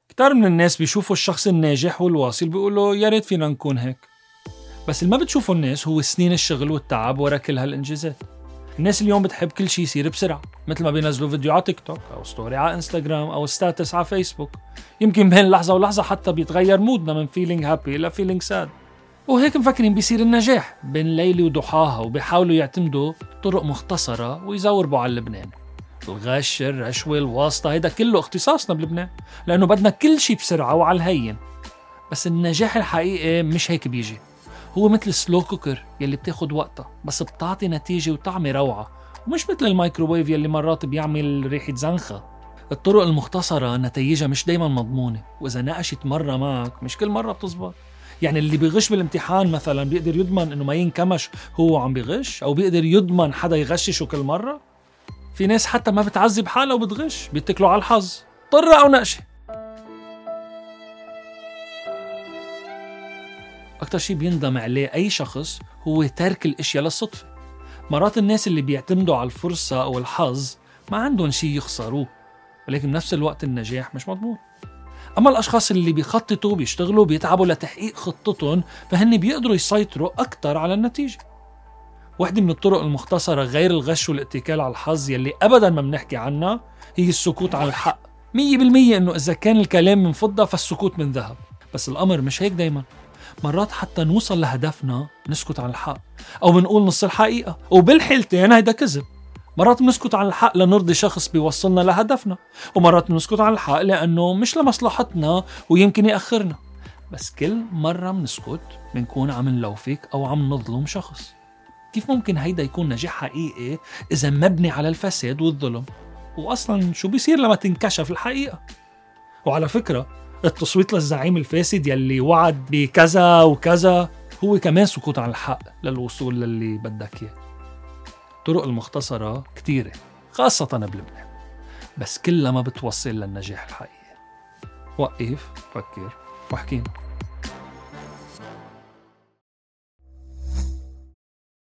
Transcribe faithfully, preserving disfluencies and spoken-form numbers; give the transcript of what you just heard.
كتار من الناس بيشوفوا الشخص الناجح والواصل بيقولوا يا ريت فينا نكون هيك، بس اللي ما بتشوفوا الناس هو سنين الشغل والتعب ورا كل هالإنجازات. الناس اليوم بتحب كل شيء يصير بسرعة، مثل ما بينزلوا فيديو على تيك توك أو ستوري على انستغرام أو ستاتس على فيسبوك، يمكن بين لحظة ولحظة حتى بيتغير مودنا من feeling happy إلى feeling sad. وهيك مفكرين بيصير النجاح بين ليلة وضحاها، وبيحاولوا يعتمدوا طرق مختصرة ويزوربوا على اللبناني. الغش، الرشوة، الواسطة، هيدا كله اختصاصنا بلبنان، لأنه بدنا كل شيء بسرعة وعلى الهين. بس النجاح الحقيقي مش هيك بيجي، هو مثل سلو كوكر يلي بتاخد وقتها بس بتعطي نتيجة وطعمة روعة، ومش مثل الميكروويف يلي مرات بيعمل ريحة زنخة. الطرق المختصرة نتيجها مش دايما مضمونة، وإذا ناقشت مرة معك مش كل مرة بتزبط. يعني اللي بيغش بالامتحان مثلا بيقدر يضمن انه ما ينكمش هو عم بيغش، او بيقدر يضمن حدا يغششه كل مرة؟ في ناس حتى ما بتعذب حالها وبتغش، بيتكلوا على الحظ، طرة او نقشة. أكتر شي بيندم عليه أي شخص هو ترك الاشياء للصدفة. مرات الناس اللي بيعتمدوا على الفرصة أو الحظ ما عندهم شي يخسروه، ولكن بنفس الوقت النجاح مش مضمون. أما الأشخاص اللي بيخططوا، بيشتغلوا، بيتعبوا لتحقيق خطتهم، فهن بيقدروا يسيطروا أكتر على النتيجة. واحدة من الطرق المختصرة غير الغش والاتكال على الحظ يلي أبدا ما بنحكي عنها هي السكوت عن الحق. مية بالمية إنه إذا كان الكلام من فضة فالسكوت من ذهب، بس الأمر مش هيك دايما. مرات حتى نوصل لهدفنا نسكت عن الحق، أو منقول نص الحقيقة، وبالحالتين هيدا كذب. مرات بنسكت عن الحق لنرضي شخص بيوصلنا لهدفنا، ومرات بنسكت عن الحق لأنه مش لمصلحتنا ويمكن يأخرنا. بس كل مرة بنسكت بنكون عم نلوفك أو عم نظلم شخص. كيف ممكن هيدا يكون نجاح حقيقي إذا مبني على الفساد والظلم؟ وأصلا شو بيصير لما تنكشف الحقيقة؟ وعلى فكرة، التصويت للزعيم الفاسد يلي وعد بكذا وكذا هو كمان سكوت عن الحق للوصول للي بدك إياه. الطرق المختصرة كتيرة خاصة بلبنان، بس كلها ما بتوصل للنجاح الحقيقي. وقف، فكر، واحكينا.